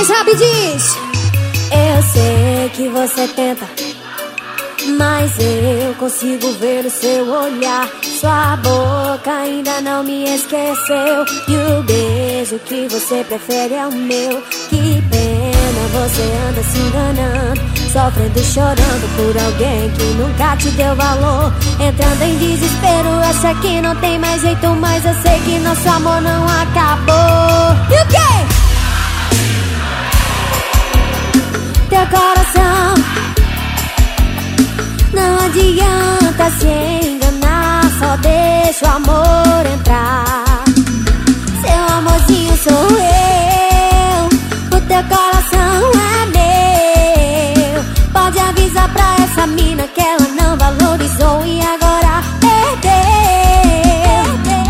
Quem sabe diz. Eu sei que você tenta, mas eu consigo ver o seu olhar. Sua boca ainda não me esqueceu, e o beijo que você prefere é o meu. Que pena, você anda se enganando, sofrendo e chorando por alguém que nunca te deu valor. Entrando em desespero, acha que não tem mais jeito, mas eu sei que nosso amor não acabou. E o quê? Teu coração não adianta se enganar, só deixa o amor entrar. Seu amorzinho sou eu, o teu coração é meu. Pode avisar pra essa mina que ela não valorizou e agora perdeu.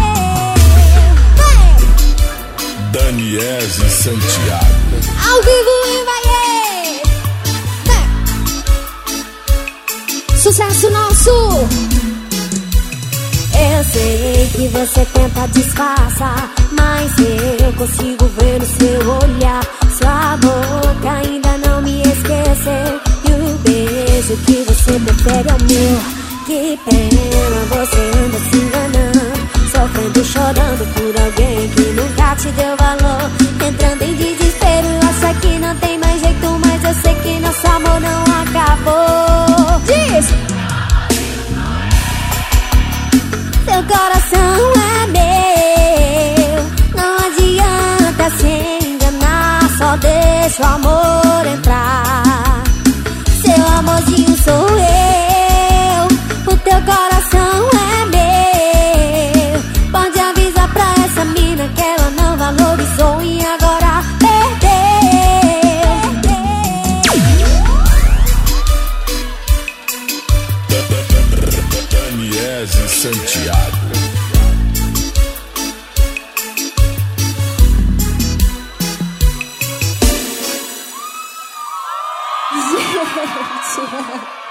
Daniese Santiago, Ao vivo em Bahia. Sucesso nosso. Eu sei que você tenta disfarçar, mas eu consigo ver no seu olhar. Sua boca ainda não me esqueceu, e o beijo que você prefere é o meu. Que pena, você anda se enganando, sofrendo e chorando por alguém que nunca te deu valor. Entrando em desespero, acha que não tem mais jeito, mas eu sei que nosso amor não acabou. Diz. Seu coração é meu, não adianta se enganar, só deixa o amor entrar. Seu amorzinho sou eu,